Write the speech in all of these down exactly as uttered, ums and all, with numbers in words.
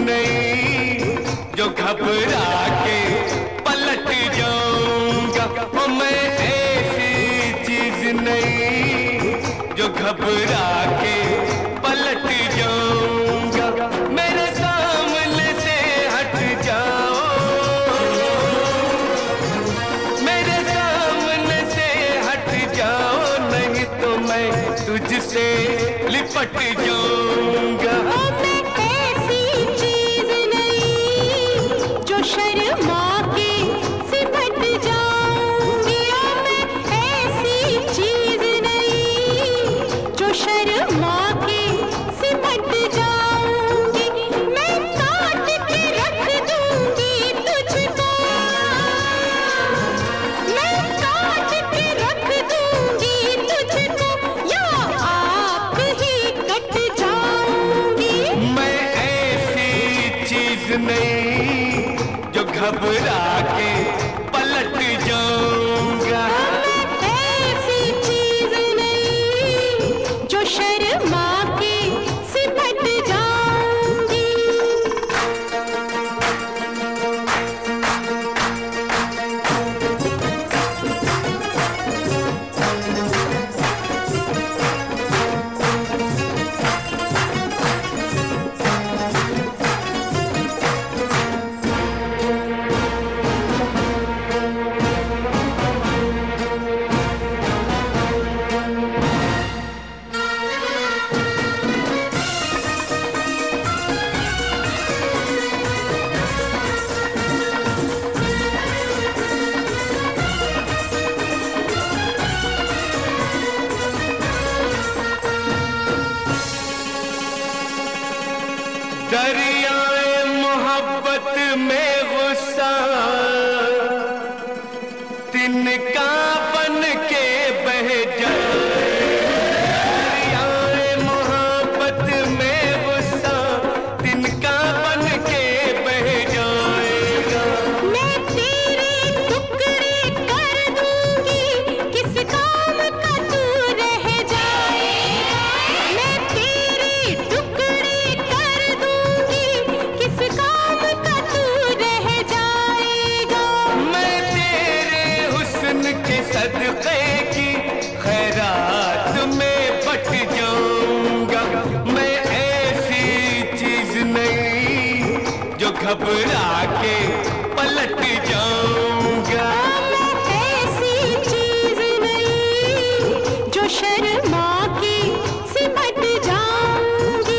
नहीं जो घबरा के पलट जाऊंगा। ओ मैं ऐसी चीज नहीं जो घबरा के पलट जाऊंगा। मेरे सामने से हट जाओ, मेरे सामने से हट जाओ, नहीं तो मैं तुझसे लिपट जाऊंगा। नहीं जो घबरा के पलट जाऊंगा। ऐसी चीज नहीं जो शर्मा के सिमट जाऊंगी। दरियाए मोहब्बत में गुस्सा तिनका बन के बह जाए। दरियाए मोहब्बत में गुस्सा तिनका बन के बह जाएगा। मैं तेरे टुकड़े कर दूंगी, किस काम का तू रह जाएगा। मैं तेरे टुकड़े कर दूंगी, किस काम का तू रह जाएगा। मैं तेरे हुस्न के सदक़े की खैरात में बट जाऊंगा। मैं ऐसी चीज नहीं जो घबरा के पलट जाऊंगा। मैं ऐसी चीज नहीं जो शर्मा के सिमट जाऊंगी।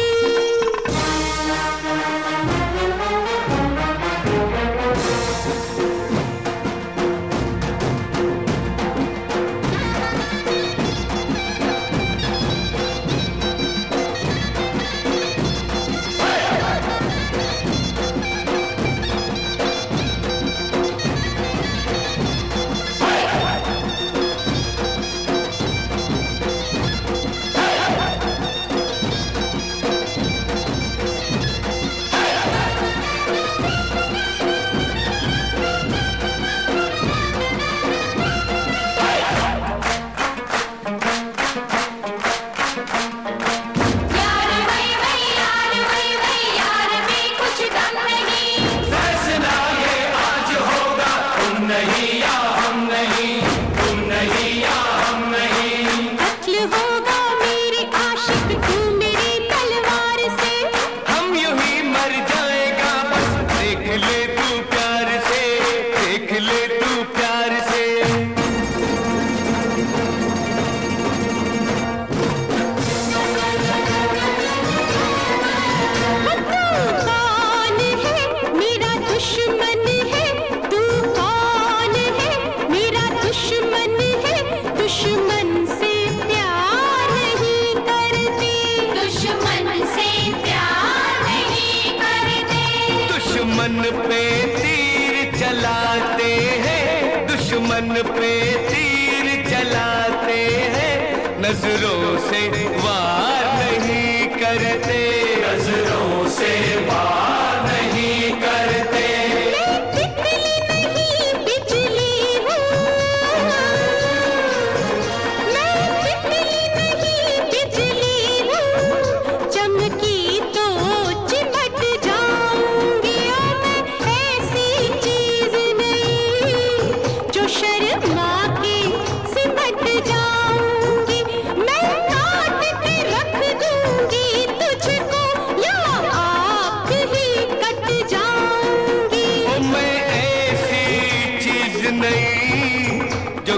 दुश्मन पे तीर चलाते हैं, दुश्मन पे तीर चलाते हैं, नजरों से वार नहीं करते, नजरों से वार नहीं करते। चमकी तो चिमट जाऊं।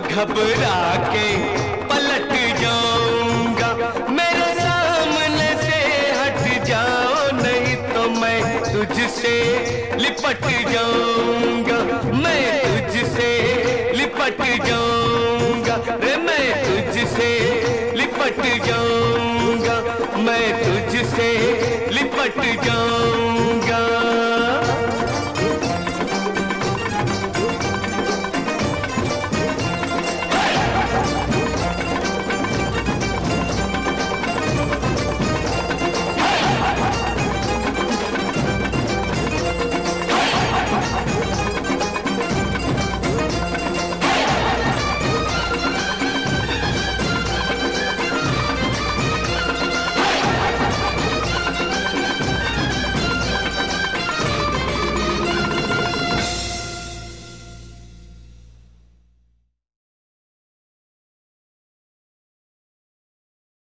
घबरा के पलट जाऊंगा। मेरे सामने से हट जाओ, नहीं तो मैं तुझसे लिपट जाऊंगा। मैं तुझसे लिपट जाऊंगा रे, मैं तुझसे लिपट जाऊंगा, मैं तुझसे लिपट जाऊंगा।